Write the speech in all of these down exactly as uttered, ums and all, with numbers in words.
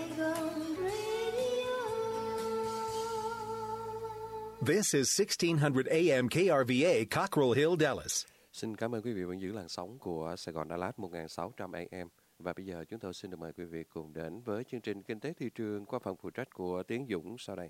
This is sixteen hundred A M K R V A, Cockrell Hill, Dallas. Xin cảm ơn quý vị vẫn giữ làn sóng của Sài Gòn Đà Lạt một nghìn sáu trăm A M. Và bây giờ chúng tôi xin được mời quý vị cùng đến với chương trình Kinh tế thị trường qua phần phụ trách của Tiến Dũng sau đây.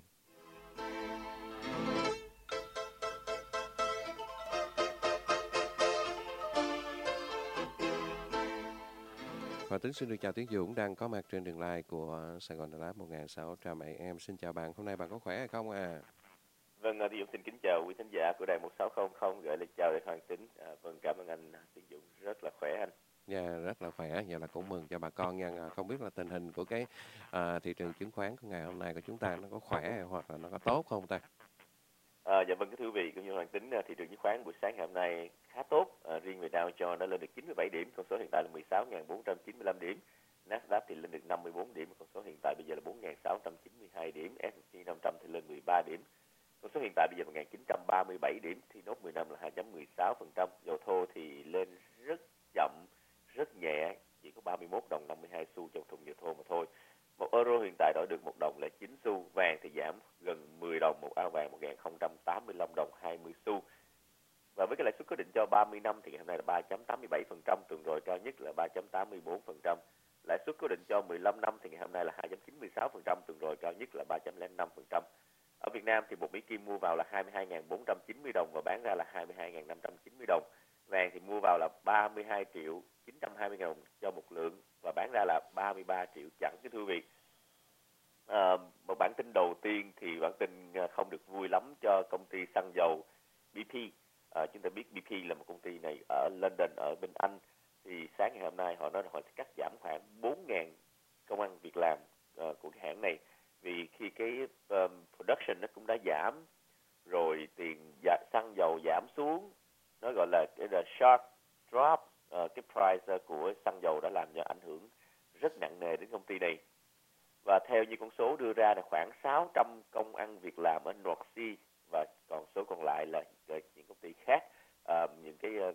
Và Tiến xin được chào Tiến Dũng đang có mặt trên đường live của Sài Gòn Đà Lạt một nghìn sáu trăm A M. Xin chào bạn, hôm nay bạn có khỏe hay không à? Vâng, Tiến Dũng xin kính chào quý khán giả của đài một sáu không không, gửi lời chào đến Hoàng Tính. À, vâng, cảm ơn anh Tiến Dũng, rất là khỏe anh. Dạ, yeah, rất là khỏe, vậy là cũng mừng cho bà con nha. Không biết là tình hình của cái à, thị trường chứng khoán của ngày hôm nay của chúng ta nó có khỏe hoặc là nó có tốt không ta? À, dạ vâng, cái thưa quý vị, cũng như Hoàng Tính, thị trường chứng khoán buổi sáng ngày hôm nay khá tốt. À, riêng về Dow Jones đã lên được chín mươi bảy điểm, con số hiện tại là mười sáu nghìn bốn trăm chín mươi lăm điểm. Nasdaq thì lên được năm mươi bốn điểm, con số hiện tại bây giờ là bốn nghìn sáu trăm chín mươi hai điểm. ét and pê năm trăm thì lên mười ba điểm, con số hiện tại bây giờ một nghìn chín trăm ba mươi bảy điểm. Thì nốt mười năm là hai phẩy mười sáu phần trăm. Dầu thô thì lên rất chậm, rất nhẹ, chỉ có ba mươi mốt đồng năm mươi hai xu trong thùng dầu thô mà thôi. Một euro hiện tại đổi được một đồng là chín xu. Vàng thì giảm gần mười đồng, một ao vàng một nghìn không trăm tám mươi lăm đồng hai mươi xu. Và với cái lãi suất cố định cho ba mươi năm thì ngày hôm nay là ba phẩy tám mươi bảy phần trăm, tuần rồi cao nhất là ba phẩy tám mươi bốn phần trăm. Lãi suất cố định cho mười lăm năm thì ngày hôm nay là hai phẩy chín mươi sáu phần trăm, tuần rồi cao nhất là ba phẩy lẻ năm phần trăm. Ở Việt Nam thì một Mỹ Kim mua vào là hai mươi hai nghìn bốn trăm chín mươi đồng và bán ra là hai mươi hai nghìn năm trăm chín mươi đồng. Vàng thì mua vào là ba mươi hai triệu chín trăm hai mươi nghìn đồng cho một lượng và bán ra là ba mươi ba triệu chẵn. Cái thưa quý vị, à, một bản tin đầu tiên thì bản tin không được vui lắm cho công ty xăng dầu bê pê. À, chúng ta biết bê pê là một công ty này ở London, ở bên Anh. Thì sáng ngày hôm nay họ nói là họ sẽ cắt giảm khoảng bốn nghìn công ăn việc làm uh, của cái hãng này. Vì khi cái um, production nó cũng đã giảm, rồi tiền dạ, xăng dầu giảm xuống, nó gọi là cái là sharp drop, uh, cái price của xăng dầu đã làm cho ảnh hưởng rất nặng nề đến công ty này. Và theo như con số đưa ra là khoảng sáu trăm công ăn việc làm ở North Sea, và còn số còn lại là những công ty khác, uh, những cái, uh,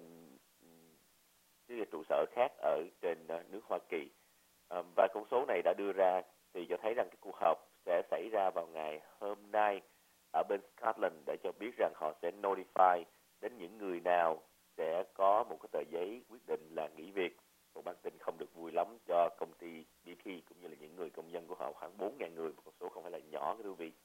cái trụ sở khác ở trên uh, nước Hoa Kỳ. Uh, và con số này đã đưa ra thì cho thấy rằng cái cuộc họp sẽ xảy ra vào ngày hôm nay ở bên Scotland để cho biết rằng họ sẽ notify đến những người nào sẽ có một cái tờ giấy quyết định là nghỉ việc. Một bản tin không được vui lắm cho công ty bê pê cũng như là những người công nhân của họ, khoảng bốn nghìn người, một con số không phải là nhỏ cái thưa quý vị.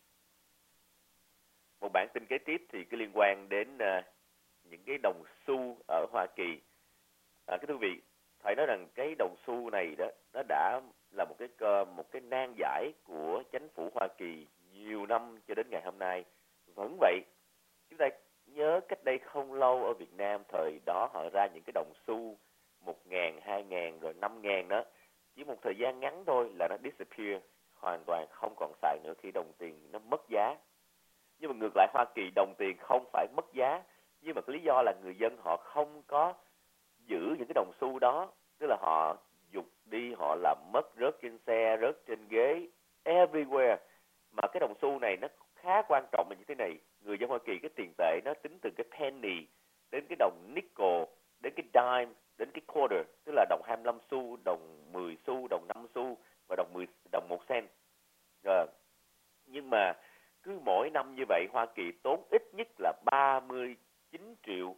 Một bản tin kế tiếp thì cái liên quan đến uh, những cái đồng xu ở Hoa Kỳ. À, cái thưa quý vị, phải nói rằng cái đồng xu này đó nó đã là một cái một cái nan giải của chính phủ Hoa Kỳ nhiều năm cho đến ngày hôm nay. Vẫn vậy, chúng ta nhớ cách đây không lâu ở Việt Nam, thời đó họ ra những cái đồng xu một nghìn, hai nghìn rồi năm nghìn đó, chỉ một thời gian ngắn thôi là nó disappear, hoàn toàn không còn xài nữa khi đồng tiền nó mất giá. Nhưng mà ngược lại Hoa Kỳ, đồng tiền không phải mất giá, nhưng mà cái lý do là người dân họ không có giữ những cái đồng xu đó, tức là họ dục đi, họ làm mất, rớt trên xe, rớt trên ghế, everywhere. Mà cái đồng xu này nó khá quan trọng là như thế này, người dân Hoa Kỳ cái tiền tệ nó tính từ cái penny đến cái đồng nickel, đến cái dime, đến cái quarter, tức là đồng hai mươi lăm xu, đồng mười xu, đồng năm xu và đồng mười đồng một cent. Rồi. Nhưng mà cứ mỗi năm như vậy Hoa Kỳ tốn ít nhất là ba mươi chín triệu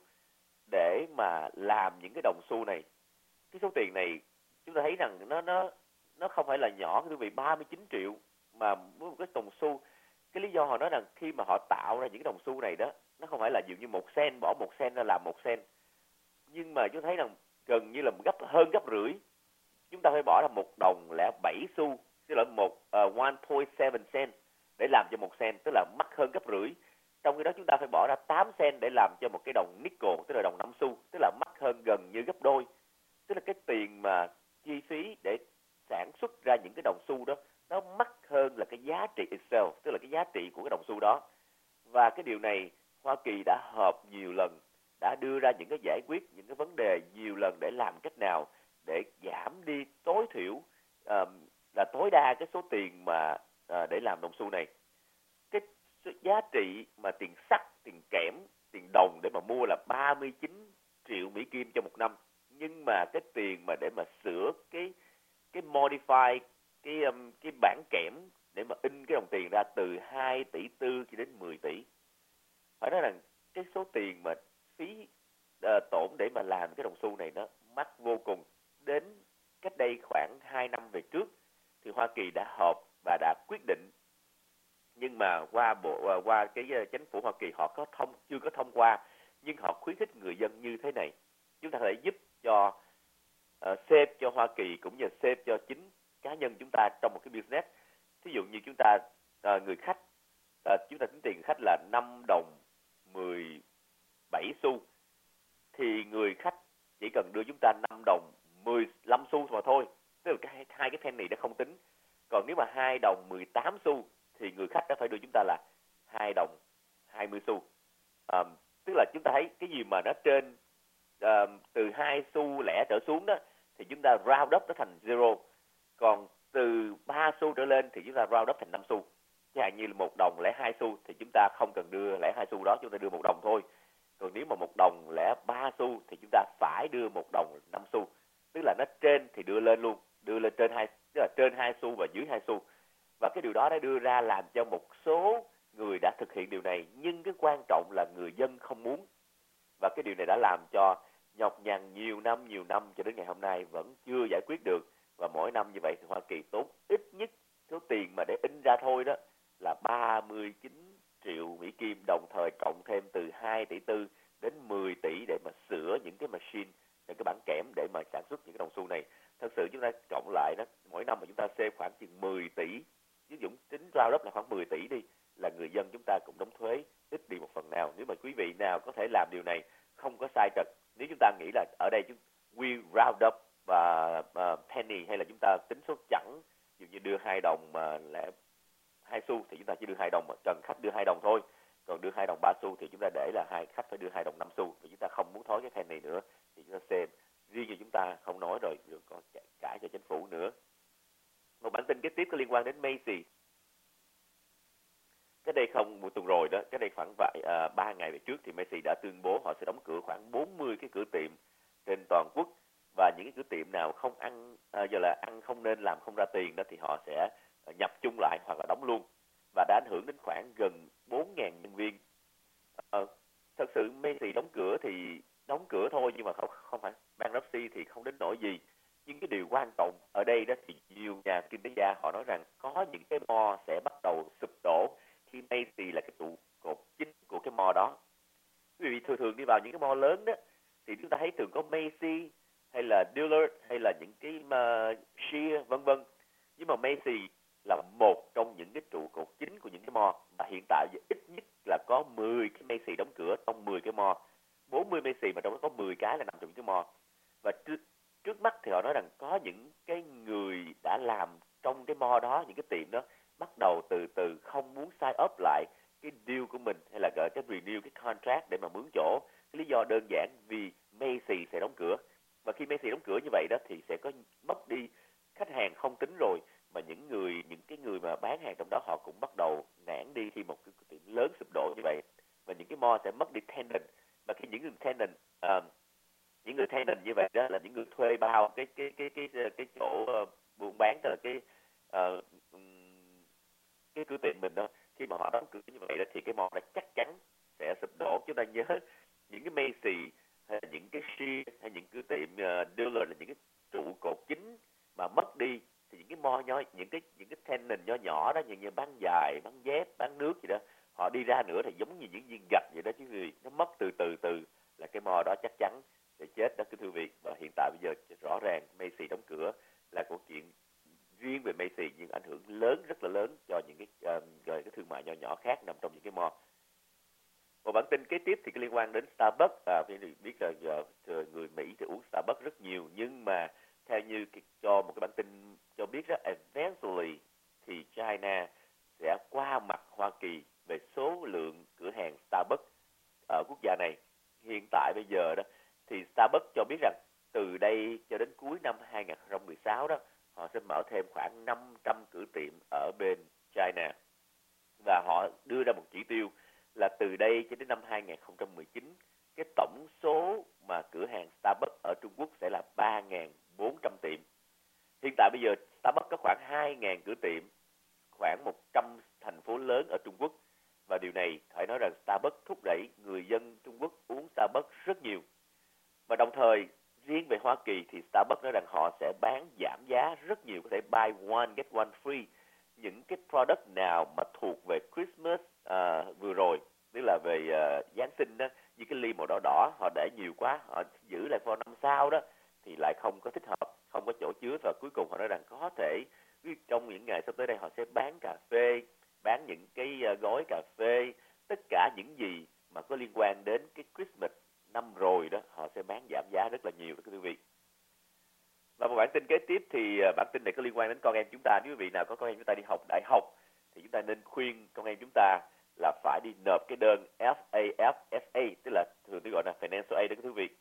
để mà làm những cái đồng xu này. Cái số tiền này chúng ta thấy rằng nó nó nó không phải là nhỏ, quý vị, ba mươi chín triệu mà với một cái đồng xu. Cái lý do họ nói rằng khi mà họ tạo ra những cái đồng xu này đó, nó không phải là dường như một sen, bỏ một sen ra làm một sen, nhưng mà chúng ta thấy rằng gần như là gấp hơn gấp rưỡi. Chúng ta phải bỏ ra một đồng lẻ bảy xu, tức là một uh, one point seven cent để làm cho một sen, tức là mắc hơn gấp rưỡi. Trong khi đó chúng ta phải bỏ ra tám cent để làm cho một cái đồng nickel, tức là đồng năm xu, tức là mắc hơn gần như gấp đôi. Tức là cái tiền mà chi phí để sản xuất ra những cái đồng xu đó nó mắc hơn là cái giá trị itself, tức là cái giá trị của cái đồng xu đó. Và cái điều này Hoa Kỳ đã họp nhiều lần, đã đưa ra những cái giải quyết, những cái vấn đề nhiều lần để làm cách nào để giảm đi tối thiểu uh, là tối đa cái số tiền mà uh, để làm đồng xu này. Cái giá trị mà tiền sắt, tiền kẽm, tiền đồng để mà mua là ba mươi chín triệu Mỹ Kim cho một năm. Nhưng mà cái tiền mà để mà sửa cái cái modify cái um, cái bảng kẽm để mà in cái đồng tiền ra từ hai tỷ tư cho đến mười tỷ. Phải nói rằng cái số tiền mà phí uh, tổn để mà làm cái đồng xu này nó mắc vô cùng. Đến cách đây khoảng hai năm về trước thì Hoa Kỳ đã họp và đã quyết định, nhưng mà qua bộ qua cái chính phủ Hoa Kỳ họ có thông chưa có thông qua, nhưng họ khuyến khích người dân như thế này: chúng ta có thể giúp cho uh, save cho Hoa Kỳ cũng như save cho chính cá nhân chúng ta trong một cái business. Thí dụ như chúng ta uh, người khách uh, chúng ta tính tiền khách là năm đồng mười bảy xu, thì người khách chỉ cần đưa chúng ta năm đồng mười lăm xu mà thôi, tức là cái, hai cái penny đã không tính. Còn nếu mà hai đồng mười tám xu thì người khách đã phải đưa chúng ta là hai đồng hai mươi xu. À, tức là chúng ta thấy cái gì mà nó trên à, từ hai xu lẻ trở xuống đó thì chúng ta round up nó thành zero. Còn từ ba xu trở lên thì chúng ta round up thành năm xu. Chẳng hạn như là một đồng lẻ hai xu thì chúng ta không cần đưa lẻ hai xu đó, chúng ta đưa một đồng thôi. Còn nếu mà một đồng lẻ ba xu thì chúng ta phải đưa một đồng năm xu. Tức là nó trên thì đưa lên luôn, đưa lên trên hai, tức là trên hai xu và dưới hai xu. Và cái điều đó đã đưa ra làm cho một số người đã thực hiện điều này, nhưng cái quan trọng là người dân không muốn. Và cái điều này đã làm cho nhọc nhằn nhiều năm, nhiều năm cho đến ngày hôm nay vẫn chưa giải quyết được. Và mỗi năm như vậy thì Hoa Kỳ tốn ít nhất số tiền mà để in ra thôi đó là ba mươi chín triệu Mỹ Kim, đồng thời cộng thêm từ hai tỷ tư đến mười tỷ để mà sửa những cái machine, những cái bảng kẽm để mà sản xuất những cái đồng xu này. Thật sự chúng ta cộng lại đó, mỗi năm mà chúng ta save khoảng chừng mười tỷ, ví dụ tính round up là khoảng mười tỷ đi, là người dân chúng ta cũng đóng thuế ít đi một phần nào. Nếu mà quý vị nào có thể làm điều này không có sai trật, nếu chúng ta nghĩ là ở đây chúng we round up và uh, penny, hay là chúng ta tính số chẵn, ví dụ như đưa hai đồng mà lẻ hai xu thì chúng ta chỉ đưa hai đồng, mà cần khách đưa hai đồng thôi. Còn đưa hai đồng ba xu thì chúng ta để là hai khách phải đưa hai đồng năm xu, vì chúng ta không muốn thối cái penny nữa thì chúng ta xem riêng cho chúng ta không nói rồi, rồi còn cả cho chính phủ nữa. Một bản tin kế tiếp có liên quan đến Macy. Cái đây không một tuần rồi đó, cái đây khoảng vài à, ba ngày về trước thì Macy đã tuyên bố họ sẽ đóng cửa khoảng bốn mươi cái cửa tiệm trên toàn quốc, và những cái cửa tiệm nào không ăn à, giờ là ăn không nên làm không ra tiền đó thì họ sẽ nhập chung lại hoặc là đóng luôn, và đã ảnh hưởng đến khoảng gần bốn nghìn nhân viên. À, thật sự Macy đóng cửa thì đóng cửa thôi, nhưng mà không không phải bankruptcy thì không đến nỗi gì. Nhưng cái điều quan trọng ở đây đó thì nhiều nhà kinh tế gia họ nói rằng có những cái mall sẽ bắt đầu sụp đổ khi Macy là cái trụ cột chính của cái mall đó. Quý vị thường thường đi vào những cái mall lớn đó thì chúng ta thấy thường có Macy hay là Dillard's hay là những cái uh, Sears vân vân. Nhưng mà Macy là một trong những cái trụ cột chính của những cái mall, và hiện tại ít nhất là có mười cái Macy đóng cửa trong mười cái mall, bốn mươi Macy mà trong đó có mười cái là nằm trong cái mall. Và trước, trước mắt thì họ nói rằng có những cái người đã làm trong cái mall đó, những cái tiệm đó bắt đầu từ từ không muốn sign up lại cái deal của mình, hay là gọi cái renew cái contract để mà mướn chỗ. Cái lý do đơn giản vì Macy sẽ đóng cửa, và khi Macy đóng cửa như vậy đó thì sẽ có mất đi khách hàng không tính rồi, mà những người những cái người mà bán hàng trong đó họ cũng bắt đầu nản đi khi một cái tiệm lớn sụp đổ như vậy, và những cái mall sẽ mất đi tenant. Và khi những người tenant uh, những người tenant như vậy đó là những người thuê bao cái cái cái cái cái, cái chỗ uh, buôn bán, tức là cái uh, cái cửa tiệm mình đó, khi mà họ đóng cửa như vậy đó thì cái mall đã chắc chắn sẽ sụp đổ. Chúng ta nhớ những cái Macy hay là những cái Sears hay những cửa tiệm uh, Dillard's là những cái trụ cột chính mà mất đi thì những cái mall nhỏ, những cái những cái tenant nhỏ nhỏ đó, như, như bán giày, bán dép, bán nước gì đó, họ đi ra nữa thì giống như những viên gạch vậy đó chứ gì, nó mất từ từ từ là cái mall đó chắc chắn sẽ chết đó, kính thưa quý vị. Và hiện tại bây giờ rõ ràng Macy đóng cửa là câu chuyện riêng về Macy, nhưng ảnh hưởng lớn, rất là lớn cho những cái uh, cái thương mại nhỏ nhỏ khác nằm trong những cái mall. Một bản tin kế tiếp thì liên quan đến Starbucks. À, biết là giờ người Mỹ thì uống Starbucks rất nhiều, nhưng mà theo như cho một cái bản tin cho biết đó, eventually thì China sẽ qua mặt Hoa Kỳ về số lượng cửa hàng Starbucks ở quốc gia này. Hiện tại bây giờ đó thì Starbucks cho biết rằng từ đây cho đến cuối năm hai không một sáu đó, họ sẽ mở thêm khoảng năm trăm cửa tiệm ở bên China. Và họ đưa ra một chỉ tiêu là từ đây cho đến năm hai không một chín, cái tổng số mà cửa hàng Starbucks ở Trung Quốc sẽ là ba nghìn bốn trăm tiệm. Hiện tại bây giờ Starbucks có khoảng hai nghìn cửa tiệm, khoảng một trăm thành phố lớn ở Trung Quốc. Và điều này phải nói rằng Starbucks thúc đẩy người dân Trung Quốc uống Starbucks rất nhiều. Và đồng thời, riêng về Hoa Kỳ thì Starbucks nói rằng họ sẽ bán giảm giá rất nhiều, có thể buy one get one free. Những cái product nào mà thuộc về Christmas uh, vừa rồi, tức là về uh, Giáng sinh đó, như cái ly màu đỏ đỏ, họ để nhiều quá, họ giữ lại vào năm sau đó, thì lại không có thích hợp, không có chỗ chứa. Và cuối cùng họ nói rằng có thể trong những ngày sắp tới đây họ sẽ bán cà phê, bán những cái uh, gói cà phê, tất cả những gì mà có liên quan đến cái Christmas năm rồi đó, họ sẽ bán giảm giá rất là nhiều đó quý vị. Và một bản tin kế tiếp thì uh, bản tin này có liên quan đến con em chúng ta. Nếu quý vị nào có con em chúng ta đi học đại học thì chúng ta nên khuyên con em chúng ta là phải đi nộp cái đơn F A F S A, tức là thường tôi gọi là Financial Aid đó quý vị.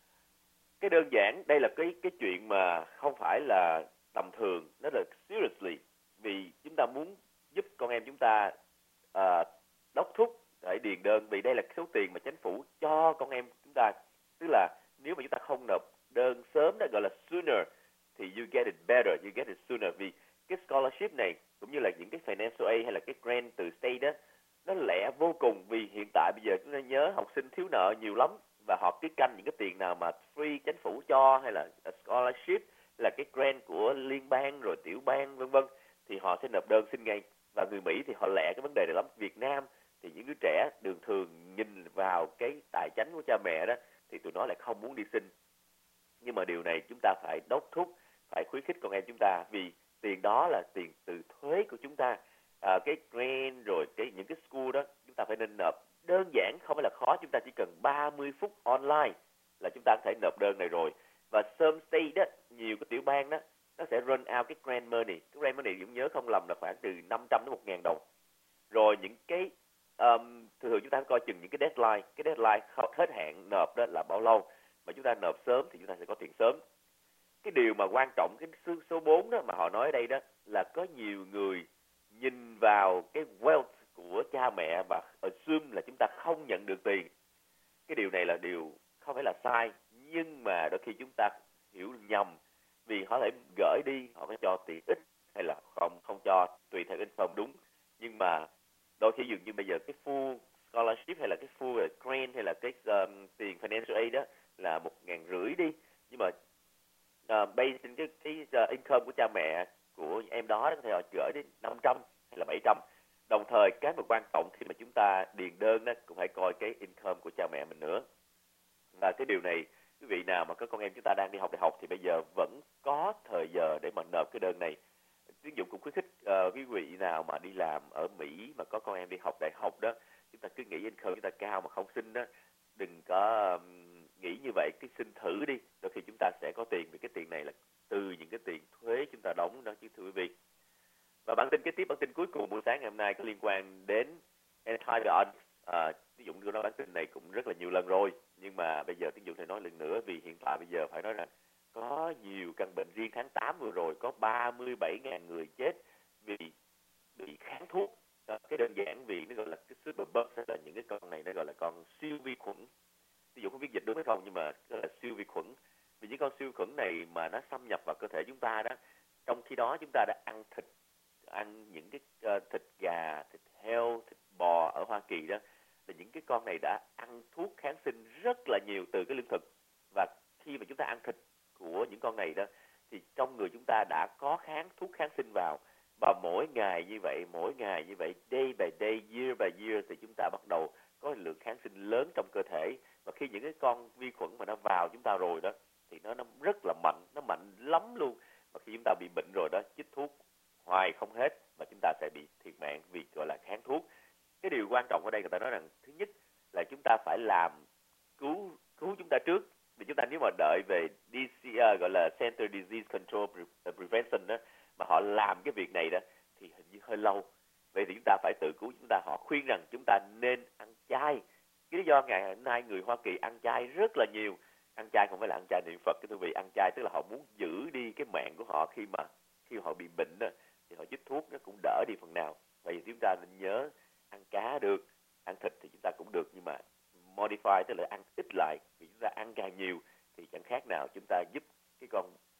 Cái đơn giản, đây là cái cái chuyện mà không phải là tầm thường, nó là seriously, vì chúng ta muốn giúp con em chúng ta uh, đốc thúc để điền đơn, vì đây là số tiền mà chính phủ cho con em chúng ta. Tức là nếu mà chúng ta không nộp đơn sớm, đó gọi là sooner, thì you get it better, you get it sooner. Vì cái scholarship này cũng như là những cái financial aid hay là cái grant từ state đó, nó lẻ vô cùng. Vì hiện tại bây giờ chúng ta nhớ học sinh thiếu nợ nhiều lắm, và họ cứ canh những cái tiền nào mà free chính phủ cho, hay là scholarship, hay là cái grant của liên bang rồi tiểu bang vân vân, thì họ sẽ nộp đơn xin ngay. Và người Mỹ thì họ lẻ cái vấn đề này lắm. Việt Nam thì những đứa trẻ đường thường nhìn vào cái tài chánh của cha mẹ đó, thì tụi nó lại không muốn đi xin. Nhưng mà điều này chúng ta phải đốc thúc, phải khuyến khích con em chúng ta, vì tiền đó là tiền từ thuế của chúng ta. À, cái grant rồi cái những cái school đó chúng ta phải nên nộp. Đơn giản, không phải là khó, chúng ta chỉ cần ba mươi phút online là chúng ta có thể nộp đơn này rồi. Và some state đó, nhiều cái tiểu bang đó, nó sẽ run out cái grant money. Cái grant money cũng nhớ không lầm là khoảng từ năm trăm đến một nghìn đồng. Rồi những cái um, thường chúng ta coi chừng những cái deadline, cái deadline hết hạn nộp đó là bao lâu, mà chúng ta nộp sớm thì chúng ta sẽ có tiền sớm. Cái điều mà quan trọng, cái số, số bốn đó mà họ nói ở đây đó, là có nhiều người nhìn vào cái wealth của cha mẹ và assume là chúng ta không nhận được tiền. Cái điều này là điều không phải là sai, nhưng mà đôi khi chúng ta hiểu nhầm, vì họ thể gửi đi, họ có cho tiền ít hay là không không cho, tùy theo income đúng. Nhưng mà đôi khi dường như bây giờ cái full scholarship hay là cái full grant hay là cái um, tiền financial aid đó là một ngàn rưỡi đi, nhưng mà uh, based trên cái cái uh, income của cha mẹ của em đó, có thể họ gửi đến năm trăm hay là bảy trăm. Đồng thời cái mà quan trọng khi mà chúng ta điền đơn đó, cũng phải coi cái income của cha mẹ mình nữa. Và cái điều này, quý vị nào mà có con em chúng ta đang đi học đại học thì bây giờ vẫn có thời giờ để mà nộp cái đơn này. Tiến Dũng cũng khuyến khích uh, quý vị nào mà đi làm ở Mỹ mà có con em đi học đại học đó, chúng ta cứ nghĩ income chúng ta cao mà không xin đó, đừng có um, nghĩ như vậy, cứ xin thử đi, đôi khi chúng ta sẽ có tiền. Vì cái tiền này là từ những cái tiền thuế chúng ta đóng đó chứ thưa quý vị. Và bản tin kế tiếp, bản tin cuối cùng buổi sáng ngày hôm nay có liên quan đến antibiotics. À, Tiến Dũng đưa nói bản tin này cũng rất là nhiều lần rồi, nhưng mà bây giờ Tiến Dũng sẽ nói lần nữa, vì hiện tại bây giờ phải nói rằng có nhiều căn bệnh. Riêng tháng tám vừa rồi có ba mươi bảy nghìn người chết vì bị kháng thuốc. À, cái đơn giản vì nó gọi là cái superbugs, hay là những cái con này nó gọi là con siêu vi khuẩn. Ví dụ không biết dịch đúng hay không, nhưng mà nó là siêu vi khuẩn. Vì những con siêu khuẩn này mà nó xâm nhập vào cơ thể chúng ta đó, trong khi đó chúng ta đã ăn thịt, ăn những cái uh, thịt gà, thịt heo, thịt bò ở Hoa Kỳ đó, là những cái con này đã ăn thuốc kháng sinh rất là nhiều từ cái lương thực. Và khi mà chúng ta ăn thịt của những con này đó, thì trong người chúng ta đã có kháng thuốc kháng sinh vào. Và mỗi ngày như vậy, mỗi ngày như vậy, day by day, year by year, thì chúng ta bắt đầu có lượng kháng sinh lớn trong cơ thể. Và khi những cái con vi khuẩn mà nó vào chúng ta rồi đó, thì nó, nó rất là mạnh, nó mạnh lắm luôn. Và khi chúng ta bị bệnh rồi đó, chích thuốc hoài không hết, và chúng ta sẽ bị thiệt mạng vì gọi là kháng thuốc. Cái điều quan trọng ở đây người ta nói rằng, thứ nhất là chúng ta phải làm cứu cứu chúng ta trước. Vì chúng ta nếu mà đợi về đê xê rờ, gọi là Center Disease Control Prevention đó, mà họ làm cái việc này đó thì hình như hơi lâu. Vậy thì chúng ta phải tự cứu chúng ta. Họ khuyên rằng chúng ta nên ăn chay. Cái lý do ngày hôm nay người Hoa Kỳ ăn chay rất là nhiều. Ăn chay không phải là ăn chay niệm Phật, cái quý vị. Ăn chay tức là họ muốn giữ đi cái mạng của họ, khi mà khi họ bị bệnh đó, thì họ chích thuốc nó cũng đỡ đi phần nào. Vậy thì chúng ta nên nhớ ăn cá được, ăn thịt thì chúng ta cũng được, nhưng mà modify tức là ăn ít lại. Vì chúng ta ăn càng nhiều thì chẳng khác nào chúng ta giúp cái con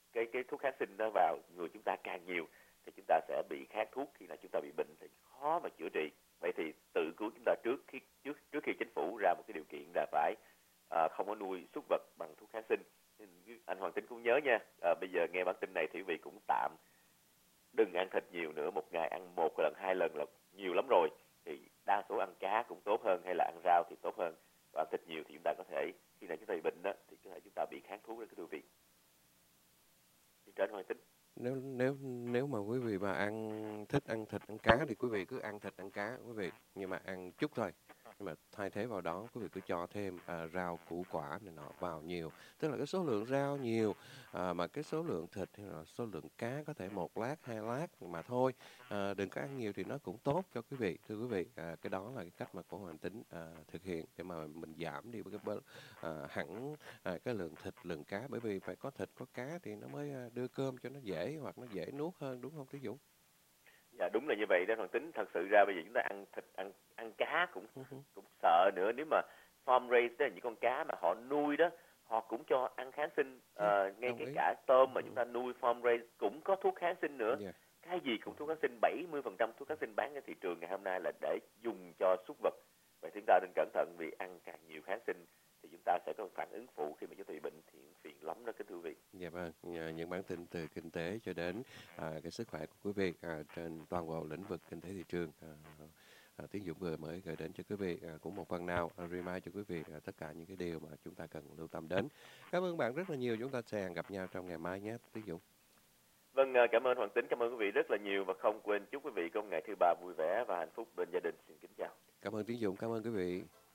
cái cái thuốc kháng sinh nó vào người chúng ta càng nhiều thì chúng ta sẽ bị kháng thuốc, khi nào chúng ta bị bệnh thì khó mà chữa trị. Vậy thì tự cứu chúng ta trước khi trước trước khi chính phủ ra một cái điều kiện là phải à, không có nuôi súc vật bằng thuốc kháng sinh. Anh Hoàng Tính cũng nhớ nha, à, bây giờ nghe bản tin này thì quý vị cũng tạm đừng ăn thịt nhiều nữa, một ngày ăn một lần hai lần là nhiều lắm rồi. Thì đa số ăn cá cũng tốt hơn, hay là ăn rau thì tốt hơn. Và ăn thịt nhiều thì chúng ta có thể, khi nào chúng ta bị bệnh đó, thì có thể chúng ta bị kháng thuốc đó cái quý vị. Đi trên Hoàng Tính. Nếu nếu nếu mà quý vị mà ăn thích ăn thịt ăn cá thì quý vị cứ ăn thịt ăn cá quý vị, nhưng mà ăn chút thôi. Nhưng mà thay thế vào đó quý vị cứ cho thêm à, rau củ quả này nọ vào nhiều, tức là cái số lượng rau nhiều à, mà cái số lượng thịt hay là số lượng cá có thể một lát hai lát mà thôi, à, đừng có ăn nhiều thì nó cũng tốt cho quý vị. Thưa quý vị, à, cái đó là cái cách mà của Hoàng Tính à, thực hiện để mà mình giảm đi cái à, hẳn à, cái lượng thịt lượng cá, bởi vì phải có thịt có cá thì nó mới đưa cơm cho nó dễ, hoặc nó dễ nuốt hơn, đúng không Tiến Dũng? Dạ đúng là như vậy đó Hoàng Tính. Thật sự ra bây giờ chúng ta ăn thịt ăn ăn cá cũng cũng sợ nữa. Nếu mà farm raised đó, những con cá mà họ nuôi đó, họ cũng cho ăn kháng sinh. À, ngay cái cả tôm mà chúng ta nuôi farm raised cũng có thuốc kháng sinh nữa. Yeah. Cái gì cũng thuốc kháng sinh. bảy mươi phần trăm thuốc kháng sinh bán trên thị trường ngày hôm nay là để dùng cho súc vật. Vậy chúng ta nên cẩn thận, vì ăn càng nhiều kháng sinh thì chúng ta sẽ có phản ứng phụ khi mà chúng ta bị bệnh thì phiền lắm đó kính thưa quý vị. Dạ vâng, những bản tin từ kinh tế cho đến à, cái sức khỏe của quý vị à, trên toàn bộ lĩnh vực kinh tế thị trường. À, à, Tiến Dũng vừa mới gửi đến cho quý vị à, cũng một phần nào à, remind cho quý vị à, tất cả những cái điều mà chúng ta cần lưu tâm đến. Cảm ơn bạn rất là nhiều. Chúng ta sẽ hẹn gặp nhau trong ngày mai nhé, Tiến Dũng. Vâng, cảm ơn Hoàng Tính, cảm ơn quý vị rất là nhiều, và không quên chúc quý vị có một ngày thứ ba vui vẻ và hạnh phúc bên gia đình. Xin kính chào. Cảm ơn Tiến Dũng, cảm ơn quý vị.